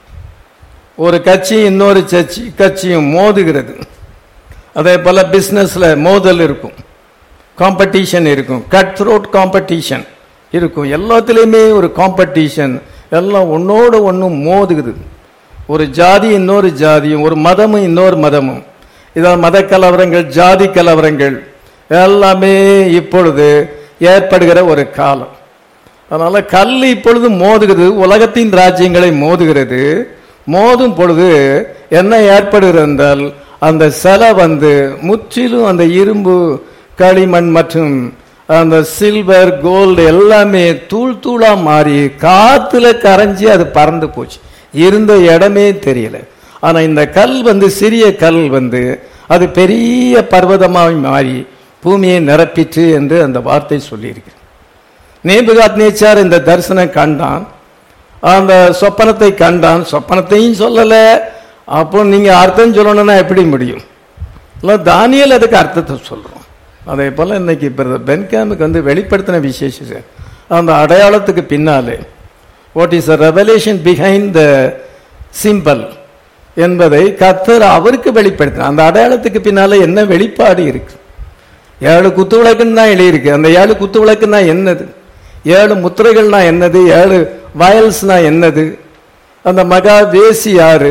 ஒரு கட்சி இன்னொரு கட்சி கட்சியும் மோதுகிறது. அதே போல பிசினஸ்ல மோதல் இருக்கும், காம்படிஷன் இருக்கும், கட் த்ரோட் காம்படிஷன் இருக்கும். எல்லாத்திலையுமே ஒரு காம்படிஷன், எல்லாம் ஒன்னோடு ஒன்றும் மோதுகுது. ஒரு ஜாதி இன்னொரு ஜாதியும், ஒரு மதமும் இன்னொரு மதமும், இதான் மத கலவரங்கள், ஜாதி கலவரங்கள் எல்லாமே இப்பொழுது ஏற்படுகிற ஒரு காலம். அதனால கல் இப்பொழுது மோதுகிறது, உலகத்தின் ராஜ்யங்களை மோதுகிறது. மோதும் பொழுது என்ன ஏற்படுகிறது என்றால் அந்த சிலை வந்து முற்றிலும் அந்த இரும்பு, களிமண் மற்றும் அந்த சில்வர், கோல்டு எல்லாமே தூள் தூளா மாறி காத்துல கரைஞ்சி அது பறந்து போச்சு. இருந்த இடமே தெரியல. ஆனா இந்த கல் வந்து சிறிய கல் வந்து அது பெரிய பர்வதமாக மாறி பூமியை நிரப்பிற்று என்று அந்த வார்த்தை சொல்லி இருக்கிறது. நேபுகாத்நேச்சார் இந்த தரிசனம் கண்டான், அந்த சொப்பனத்தை கண்டான். சொப்பனத்தையும் சொல்லல, அப்போ நீங்க அர்த்தம் சொல்லணும்னா எப்படி முடியும்? தானியேல் அதுக்கு அர்த்தத்தை சொல்றோம். அதே போல இன்னைக்கு பென்காமுக்கு வந்து வெளிப்படுத்தின விசேஷம் அந்த அடையாளத்துக்கு பின்னாலே what is the revelation behind the symbol என்பதை கர்த்தர் அவருக்கு வெளிப்படுத்தின. அந்த அடையாளத்துக்கு பின்னாலே என்ன வெளிப்பாடு இருக்கு? ஏழு குத்து விளக்குன்னு தான் எழுதியிருக்கு. அந்த ஏழு குத்து விளக்குன்னா என்னது? ஏழு முத்திரைகள்னா என்னது? ஏழு வயல்ஸ்னா என்னது? அந்த மகா வேசி யாரு?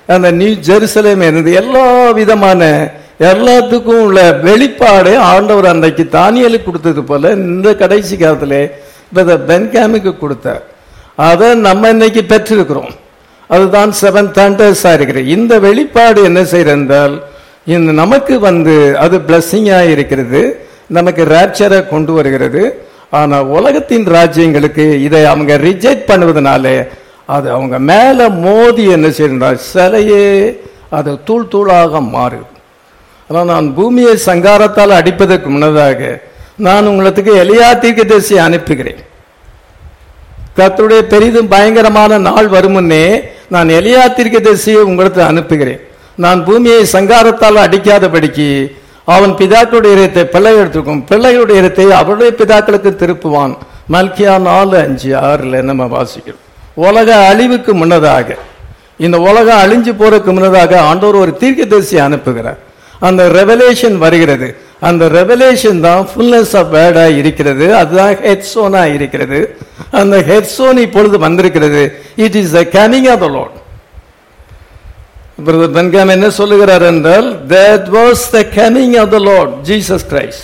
அந்த நியூ ஜெருசலேம் இருந்தது. எல்லா விதமான எல்லாத்துக்கும் உள்ள வெளிப்பாடு ஆண்டவர் அன்றைக்கு தானியேலுக்கு கொடுத்தது போல இந்த கடைசி காலத்திலே பென்காமுக்கு கொடுத்தார். அதை நம்ம இன்னைக்கு பெற்றிருக்கிறோம். அதுதான் செவன் தண்டர்ஸா இருக்கிறது. இந்த வெளிப்பாடு என்ன செய்யறது என்றால் இந்த நமக்கு வந்து அது பிளஸிங்கா இருக்கிறது, நமக்கு ராப்சரை கொண்டு வருகிறது. ஆனா உலகத்தின் ராஜ்யங்களுக்கு இதை அவங்க ரிஜெக்ட் பண்ணுவதனால அது அவங்க மேல மோதி என்ன செய்யறால் சிலையே அது தூள் தூளாக மாறுது. ஆனால் நான் பூமியை சங்காரத்தால் அடிப்பதற்கு முன்னதாக நான் உங்களுக்கு எலியா தீர்க்கதரிசியை அனுப்புகிறேன். கர்த்தருடைய பெரிதும் பயங்கரமான நாள் வரும் முன்னே நான் எலியா தீர்க்கதரிசியை உங்களுக்கு அனுப்புகிறேன். நான் பூமியை சங்காரத்தால் அடிக்காதபடிக்கு அவன் பிதாக்களுடைய இடத்தை பிள்ளை எடுத்துக்கும், பிள்ளைகளுடைய இடத்தை அவருடைய பிதாக்களுக்கு திருப்புவான். மல்கியா நாலு அஞ்சு ஆறுல நம்ம வாசிக்கிறோம். உலக அழிவுக்கு முன்னதாக, இந்த உலகம் அழிஞ்சு போறதுக்கு முன்னதாக ஆண்டவர் ஒரு தீர்க்கதரிசி அனுப்புகிறார். அந்த ரெவலேஷன் வருகிறது. அந்த ரெவலேஷன் தான் ஃபுல்னஸ் ஆஃப் வேர்டா இருக்கிறது. அதுதான் ஹெட்சோனா இருக்கிறது. அந்த ஹெட்சோன் இப்பொழுது வந்திருக்கிறது. It is the coming of the Lord. Brother பென்காம் என்ன சொல்லுகிறார் என்றால், that was the coming of the Lord Jesus Christ.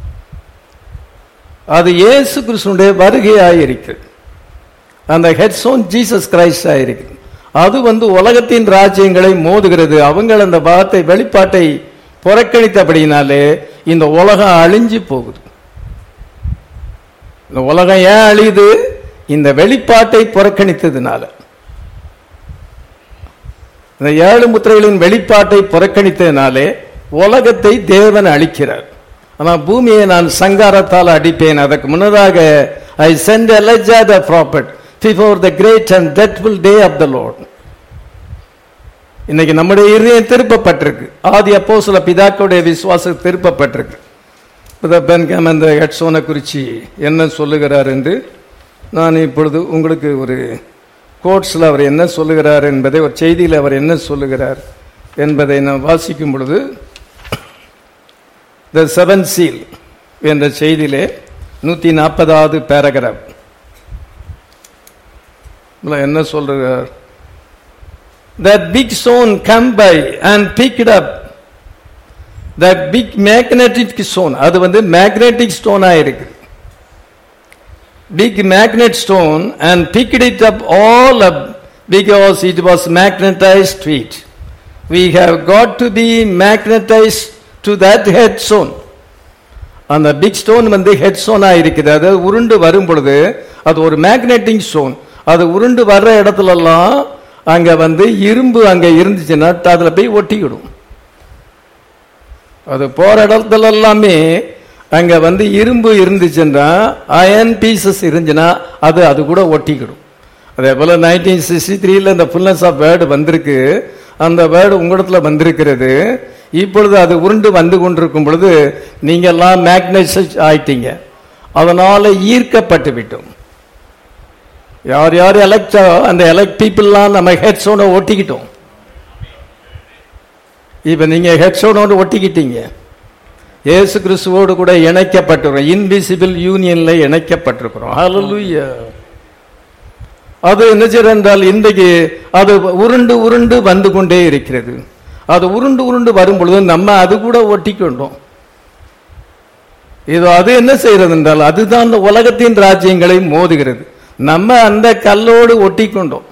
அது இயேசு கிறிஸ்துவினுடைய வருகையாய் இருக்கிறது. அந்த ஹெட்சோன் ஜீசஸ் கிரைஸ்ட் ஆயிருக்கு. அது வந்து உலகத்தின் ராஜ்யங்களை மோதுகிறது. அவங்க அந்த வார்த்தை வெளிப்பாட்டை புறக்கணித்தபடினாலே இந்த உலகம் அழிஞ்சு போகுது. இந்த உலகம் ஏன் அழியுது? இந்த வெளிப்பாட்டை புறக்கணித்ததுனால. இந்த ஏழு முத்திரைகளின் வெளிப்பாட்டை புறக்கணித்ததினாலே உலகத்தை தேவன் அழிக்கிறார். ஆனா பூமியை நான் சங்காரத்தால் அடிப்பேன். அதற்கு முன்னதாக I sent Elijah the prophet before the great and dreadful day of the Lord. இன்னைக்கு நம்முடைய இதயம் திருப்பப்பட்டிருக்கு. ஆதி அப்போஸ்தல பிதாக்களுடைய விசுவாசம் திருப்பப்பட்டிருக்கு. பென்காம் அந்த ஹெட்சோனை குறிச்சி என்ன சொல்லுகிறார் என்று நான் இப்பொழுது உங்களுக்கு ஒரு கோட்ஸ்ல அவர் என்ன சொல்லுகிறார் என்பதை, ஒரு செய்தியில் அவர் என்ன சொல்லுகிறார் என்பதை நான் வாசிக்கும் பொழுது, த செவன் சீல் என்ற செய்தியிலே நூத்தி நாற்பதாவது பேராகிராஃப் என்ன சொல்றார்? That big stone come by and pick it up. That big magnetic stone, அது வந்து magnetic stone ஆ இருக்கு. Big magnet stone and picked it up all up because it was magnetized to it. We have got to be magnetized to that head stone. அந்த big stone வந்து head stone ஆ இருக்குது. அது உருண்டு வரும் பொழுது அது ஒரு magnetic stone. அது உருண்டு வர்ற இடத்துல எல்லாம் அங்க வந்து இரும்பு அங்க இருந்துச்சுன்னா அதுல போய் ஒட்டிக்கிடும். அது போற இடத்துல எல்லாமே அங்க வந்து இரும்பு இருந்துச்சுன்னா, அயன் பீசஸ் இருந்துச்சுன்னா அது அது கூட ஒட்டிக்கிடும். அதே போல நைன்டீன் சிக்ஸ்டி த்ரீல இந்த ஃபுல்னஸ் ஆஃப் வேர்டு வந்திருக்கு. அந்த வேர்டு உங்களிடத்துல வந்திருக்கிறது. இப்பொழுது அது உருண்டு வந்து கொண்டிருக்கும் பொழுது நீங்க எல்லாம் மேக்னடைஸ் ஆயிட்டீங்க. அதனால ஈர்க்கப்பட்டு விட்டோம். யார் யார் எலக்டோ அந்த எலக்ட் பீப்புள்லாம் நம்ம ஹெட்ஸோட ஒட்டிக்கிட்டோம். இப்ப நீங்க ஹெட்ஸோட ஒட்டிக்கிட்டீங்க. இயேசு கிறிஸ்துவோடு கூட இணைக்கப்பட்டிருக்கிறோம். இன்விசிபிள் யூனியன்ல இணைக்கப்பட்டிருக்கிறோம். ஹல்லேலூயா. அது என்ன செய்யறால் இன்றைக்கு அது உருண்டு உருண்டு வந்து கொண்டே இருக்கிறது. அது உருண்டு உருண்டு வரும் பொழுது நம்ம அது கூட ஒட்டிக்கொண்டோம். இது அது என்ன செய்யறது என்றால் அதுதான் இந்த உலகத்தின் ராஜ்யங்களை மோதுகிறது. நம்ம அந்த கல்லோடு ஒட்டி கொண்டோம்,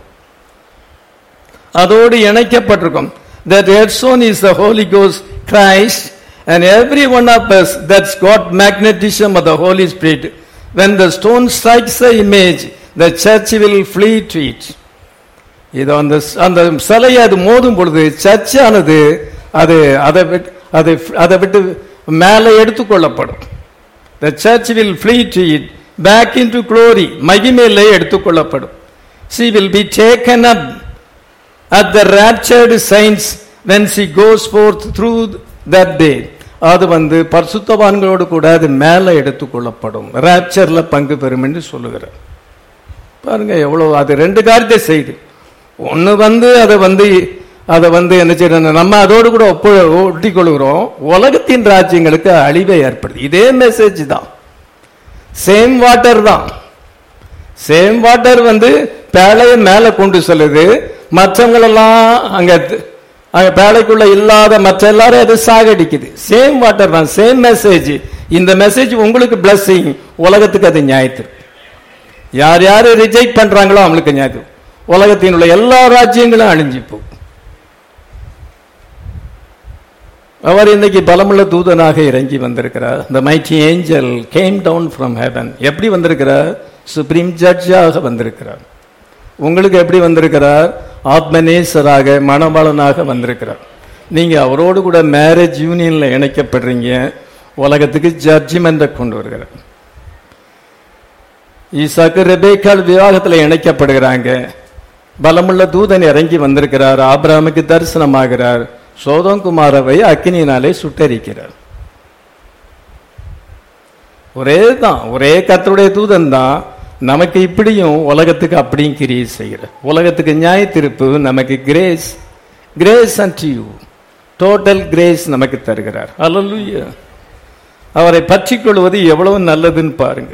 அதோடு இணைக்கப்பட்டிருக்கோம். That headstone is the Holy Ghost, Christ, and every one of us that's got magnetism of the Holy Spirit. When the stone strikes the image, the church will flee to it. இது அந்த அந்த சிலையை அது மோதும் பொழுது search ஆனது அது அதை அதை அதை விட்டு மேலே எடுத்துக்கொள்ளப்படும். The church will flee to it. Back into glory, மகிமையிலே எடுத்துக்கொள்ளப்படும். She will be taken up at the raptured saints when she goes forth through that day. அது வந்து பரிசுத்தவான்களோடு கூட அது மேலே எடுத்துக்கொள்ளப்படும், ராப்சர்ல பங்கு பெறும் என்று சொல்லுகிறார். பாருங்க எவ்வளவு அது ரெண்டு காரியத்தை செய்து. ஒன்னு வந்து அதை வந்து அதை வந்து என்ன செய்யணும், நம்ம அதோடு கூட ஒப்பு ஒட்டி கொள்கிறோம். உலகத்தின் ராஜ்யங்களுக்கு அழிவை ஏற்படுது. இதே மெசேஜ் தான், சேம் வாட்டர் தான். சேம் வாட்டர் வந்து பேழைய மேல கொண்டு செல்லுது, மற்றவங்களெல்லாம் அங்க அங்க பேழைக்குள்ள இல்லாத மற்ற எல்லாரும் அது சாகடிக்குது. சேம் வாட்டர் தான், சேம் மெசேஜ். இந்த மெசேஜ் உங்களுக்கு பிளஸிங், உலகத்துக்கு அது நியாயத்து. யார் யாரு ரிஜெக்ட் பண்றாங்களோ அவங்களுக்கு நியாயம். உலகத்தின் உள்ள எல்லா ராஜ்யங்களும் அழிஞ்சு போகும். அவர் இன்னைக்கு பலமுள்ள தூதனாக இறங்கி வந்திருக்கிறார். the mighty angel came down from heaven. எப்படி வந்திருக்கிறார்? சுப்ரீம் ஜட்ஜாக வந்திருக்கிறார். உங்களுக்கு எப்படி வந்திருக்கிறார்? ஆத்மநேசராக, மணவாளனாக வந்திருக்கிறார். நீங்க அவரோடு கூட மேரேஜ் யூனியன்ல இணைக்கப்படுறீங்க. உலகத்துக்கு ஜட்ஜ்மெண்ட்டை கொண்டு வருகிறார். ஈசாக்கு ரெபேக்காள் விவாகத்தில் இணைக்கப்படுகிறாங்க. பலமுள்ள தூதன் இறங்கி வந்திருக்கிறார். ஆபிரகாமுக்கு தரிசனமாகிறார். சோதோம் குமாரவை அக்கினியினாலே சுட்டரிக்கிறார். ஒரே தான், ஒரே கர்த்தருடைய தூதன் தான். நமக்கு இப்படியும் உலகத்துக்கு அப்படியும் கிரியை செய்கிறார். உலகத்துக்கு நியாய தீர்ப்பு, நமக்கு grace. Grace and you, total grace நமக்கு தருகிறார். அல்லேலூயா. அவரை பற்றி கொள்வது எவ்வளவு நல்லதுன்னு பாருங்க.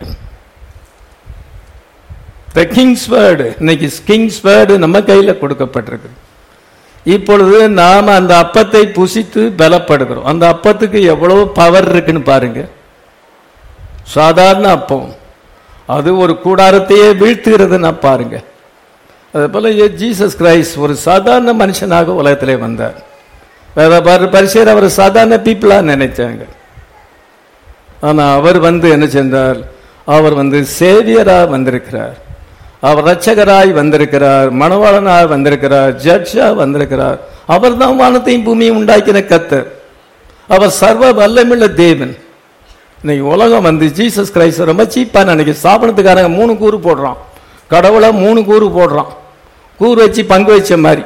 த கிங்ஸ் வேர்டு, இன்னைக்கு கிங்ஸ் வேர்டு நம்ம கையில கொடுக்கப்பட்டிருக்கு. இப்பொழுது நாம அந்த அப்பத்தை புசித்து பலப்படுகிறோம். அந்த அப்பத்துக்கு எவ்வளவு பவர் இருக்குன்னு பாருங்க. சாதாரண அப்பம், அது ஒரு கூடாரத்தையே வீழ்த்துகிறதுன்னா பாருங்க. அதே போல ஜீசஸ் கிரைஸ்ட் ஒரு சாதாரண மனுஷனாக உலகத்திலே வந்தார். பரிசேயர் அவர் சாதாரண பீப்புளா நினைச்சாங்க. ஆனா அவர் வந்து என்ன செஞ்சார்? அவர் வந்து சேவியரா வந்திருக்கிறார். அவர் ரட்சகராய் வந்திருக்கிறார், மணவாளனாய் வந்திருக்கிறார், ஜட்ஜா வந்திருக்கிறார். அவர் தான் வானத்தையும் பூமியும் உண்டாக்கின கர்த்தர். அவர் சர்வ வல்லமையுள்ள தேவன். இன்னைக்கு உலகம் வந்து ஜீசஸ் கிரைஸ்ட் ரொம்ப சீப்பா நினைக்க. சாப்பிடத்துக்காரங்க மூணு கூறு போடுறான், கடவுளை மூணு கூறு போடுறான், கூறு வச்சு பங்கு வச்ச மாதிரி.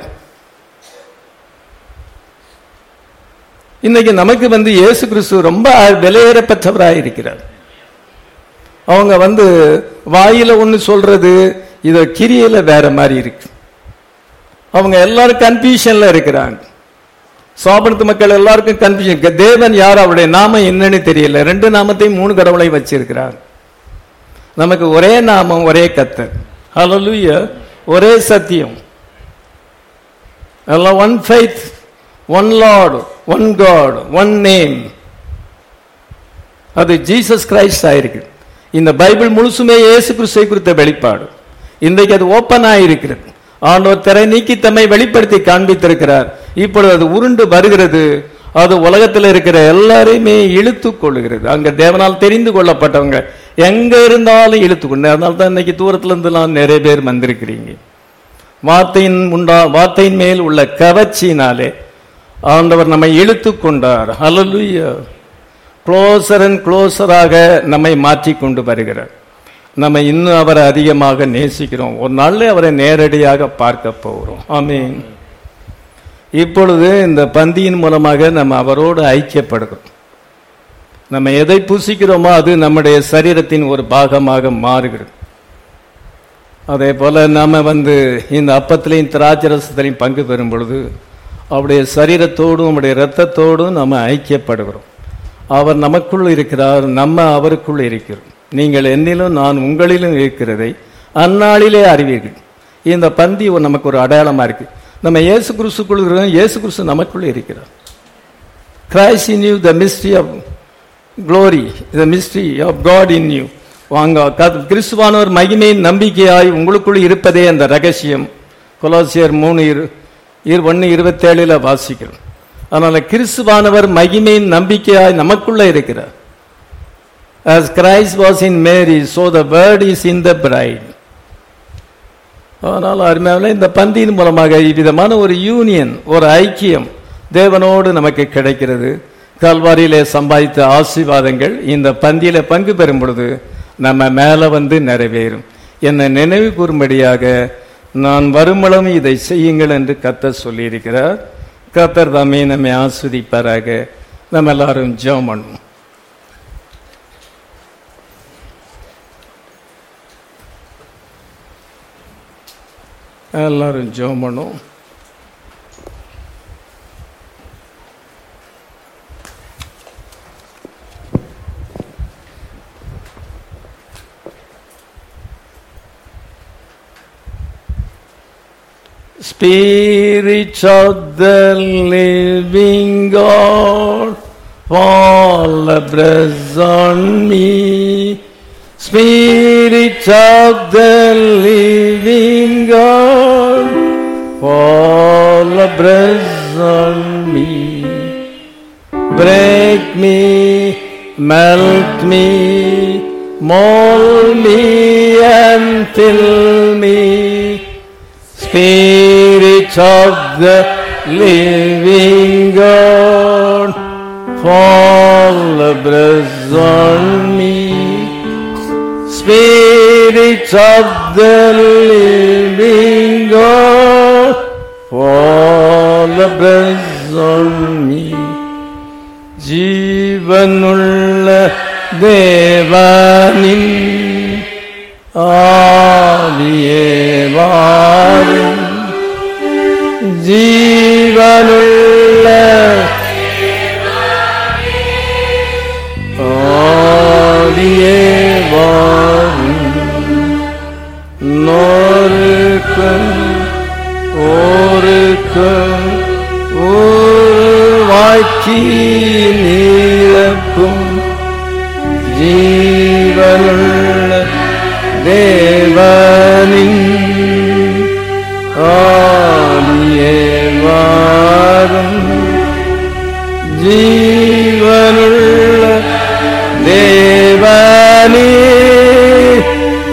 இன்னைக்கு நமக்கு வந்து இயேசு கிறிஸ்து ரொம்ப விலையேறப்பட்டவராய் இருக்கிறார். அவங்க வந்து வாயில ஒண்ணு சொல்றது, இத கிரியையில வேற மாதிரி இருக்கு. அவங்க எல்லாரும் கன்ஃபியூஷன்ல இருக்கிறாங்க. சாப்பிடுற மக்கள் எல்லாருக்கும் கன்ஃபியூஷன். தேவன் யார், அவருடைய நாமம் என்னன்னு தெரியல. ரெண்டு நாமத்தையும் மூணு கடவுளை வச்சிருக்கிறார். நமக்கு ஒரே நாமம், ஒரே கர்த்தர். ஹல்லேலூயா. ஒரே சத்தியம். எல்லாம் one faith, one Lord, one God, one name. அது ஜீசஸ் கிரைஸ்ட் ஆயிருக்கு. இந்த பைபிள் முழுசுமே இயேசு கிறிஸ்துவை குறித்த வெளிப்பாடு. இன்றைக்கு அது ஓப்பன் ஆயிருக்கிறது. ஆண்டவர் திரை நீக்கி தம்மை வெளிப்படுத்தி காண்பித்திருக்கிறார். இப்பொழுது அது உருண்டு வருகிறது. அது உலகத்தில் இருக்கிற எல்லாரையுமே இழுத்து கொள்ளுகிறது. அங்க தேவனால் தெரிந்து கொள்ளப்பட்டவங்க எங்க இருந்தாலும் இழுத்து கொண்டு. அதனால தான் இன்னைக்கு தூரத்துல இருந்துலாம் நிறைய பேர் வந்திருக்கிறீங்க. வார்த்தையின் உண்டா வார்த்தையின் மேல் உள்ள கவர்ச்சியினாலே ஆண்டவர் நம்மை இழுத்து கொண்டார். ஹல்லேலூயா. க்ளோசர் அண்ட் க்ளோசராக நம்மை மாற்றி கொண்டு வருகிறார். நம்ம இன்னும் அவரை அதிகமாக நேசிக்கிறோம். ஒரு நாள்ல அவரை நேரடியாக பார்க்க போகிறோம். ஆமென். இப்பொழுது இந்த பந்தியின் மூலமாக நம்ம அவரோடு ஐக்கியப்படுகிறோம். நம்ம எதை புசிக்கிறோமோ அது நம்முடைய சரீரத்தின் ஒரு பாகமாக மாறுகிறது. அதே போல நாம வந்து இந்த அப்பத்திலையும் திராட்சரசத்திலையும் பங்கு பெறும் பொழுது அவருடைய சரீரத்தோடும் அவருடைய இரத்தத்தோடும் நம்ம ஐக்கியப்படுகிறோம். அவர் நமக்குள் இருக்கிறார், நம்ம அவருக்குள் இருக்கிறோம். நீங்கள் என்னிலும் நான் உங்களிலும் இருக்கிறதை அந்நாளிலே அறிவீர்கள். இந்த பந்தி நமக்கு ஒரு அடையாளமா இருக்கு. நம்ம இயேசு கிறிஸ்துக்குள் இருக்கிறோம், இயேசு கிறிஸ்து நமக்குள்ளே இருக்கிறார். Christ in you, the mystery of glory, the mystery of God in you. வாங்க, கிறிஸ்துவானவர் மகிமையின் நம்பிக்கையாய் உங்களுக்குள் இருப்பதே அந்த ரகசியம். கொலோசியர் மூணு இரு ஒன்னு இருபத்தி ஏழுல வாசிக்கிறோம். அதனால கிறிஸ்துவானவர் மகிமையின் நம்பிக்கையாய் நமக்குள்ள இருக்கிறார். As Christ was in Mary, so the word is in the bride. ஆனால் அருமையான இந்த பந்தியின் மூலமாக இவ்விதமான ஒரு யூனியன், ஒரு ஐக்கியம் தேவனோடு நமக்கு கிடைக்கிறது. கல்வாரியிலே சம்பாதித்த ஆசீர்வாதங்கள் இந்த பந்தியில பங்கு பெறும் பொழுது நம்ம மேல வந்து நிறைவேறும். என்னை நினைவு கூறும்படியாக நான் வருமளவும் இதை செய்யுங்கள் என்று கர்த்தர் சொல்லியிருக்கிறார். கர்த்தர் தாமே நம்மை ஆஸ்வதிப்பாராக. நம்ம எல்லாரும் ஜெபம் பண்ணுவோம். எல்லாரும் ஜெபம் பண்ணுவோம். Spirit of the living God, fall afresh on me. Spirit of the living God, fall afresh on me. Break me, melt me, mold me and fill me. Spirit of the living God, fall afresh on me. Spirit of the living God, fall afresh on me. ஜீவனுள்ள தேவனின் ஆவியே வாரும், ஜீவனுள்ள ஆவியே வாரும், நோருக்கும் ஓருக்கும் உருவாக்கி நீரப்பும் ஜீவனுள்ள தேவனின் ஆவியே வாரும், ஜீவனுள்ள தேவனின்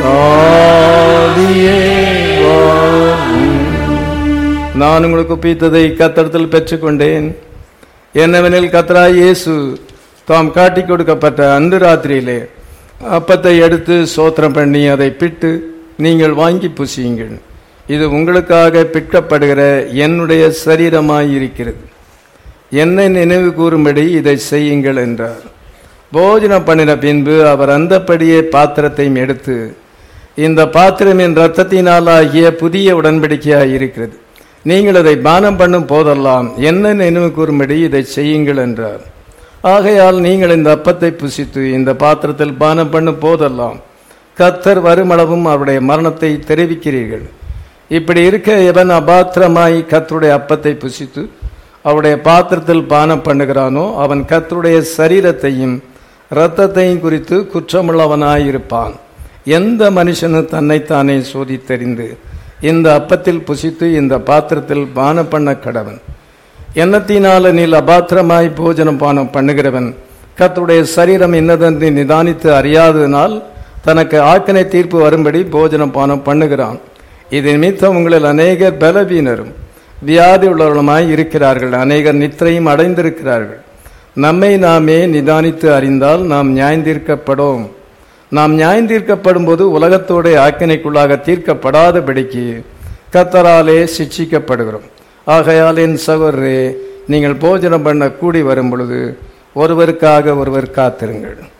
ஆவியே வாரும். நான் உங்களுக்கு ஒப்பித்ததை கர்த்தரிடத்தில் பெற்றுக்கொண்டேன். என்னவெனில் கர்த்தராகிய இயேசு தாம் காட்டிக் கொடுக்கப்பட்ட அன்று ராத்திரியிலே அப்பத்தை எடுத்து சோத்திரம் பண்ணி அதை பிட்டு, நீங்கள் வாங்கி புசியுங்கள், இது உங்களுக்காக பிற்கப்படுகிற என்னுடைய சரீரமாயிருக்கிறது, என்னை நினைவு கூறும்படி இதை செய்யுங்கள் என்றார். போஜனம் பண்ணின பின்பு அவர் அந்தப்படியே பாத்திரத்தையும் எடுத்து, இந்த பாத்திரம் என் இரத்தத்தினாலாகிய புதிய உடன்படிக்கையாயிருக்கிறது, நீங்கள் அதை பானம் பண்ணும் போதெல்லாம் என்ன நினைவு கூறும்படி இதை செய்யுங்கள் என்றார். ஆகையால் நீங்கள் இந்த அப்பத்தை புசித்து இந்த பாத்திரத்தில் பானம் பண்ணும் போதெல்லாம் கர்த்தர் வருமளவும் அவருடைய மரணத்தை தெரிவிக்கிறீர்கள். இப்படி இருக்க எவன் அபாத்திரமாய் கர்த்தருடைய அப்பத்தை புசித்து அவருடைய பாத்திரத்தில் பானம் பண்ணுகிறானோ அவன் கர்த்தருடைய சரீரத்தையும் இரத்தத்தையும் குறித்து குற்றமுள்ளவனாயிருப்பான். எந்த மனுஷனும் தன்னைத்தானே சோதித்தறிந்து இந்த அப்பத்தில் புசித்து இந்த பாத்திரத்தில் பானம் பண்ண கடவன். எண்ணத்தினால நீல் அபாத்திரமாய் போஜனம் பானம் பண்ணுகிறவன் கர்த்தருடைய சரீரம் இன்னதென்று நிதானித்து அறியாததினால் தனக்கு ஆக்கினை தீர்ப்பு வரும்படி போஜனம் பானம் பண்ணுகிறான். இது நிமித்தம் உங்களில் அநேகர் பலவீனரும் வியாதி உள்ளவர்களுமாய் இருக்கிறார்கள், அநேகர் நித்திரையும் அடைந்திருக்கிறார்கள். நம்மை நாமே நிதானித்து அறிந்தால் நாம் நியாயந்தீர்க்கப்படும். நாம் நியாயந்தீர்க்கப்படும் போது உலகத்தோட ஆக்கினைக்குள்ளாக தீர்க்கப்படாதபடிக்கு கர்த்தராலே சிட்சிக்கப்படுகிறோம். ஆகையால் என் சகோதரரே, நீங்கள் போஜனம் பண்ண கூடி வரும் பொழுது ஒருவருக்காக ஒருவர் காத்திருங்கள்.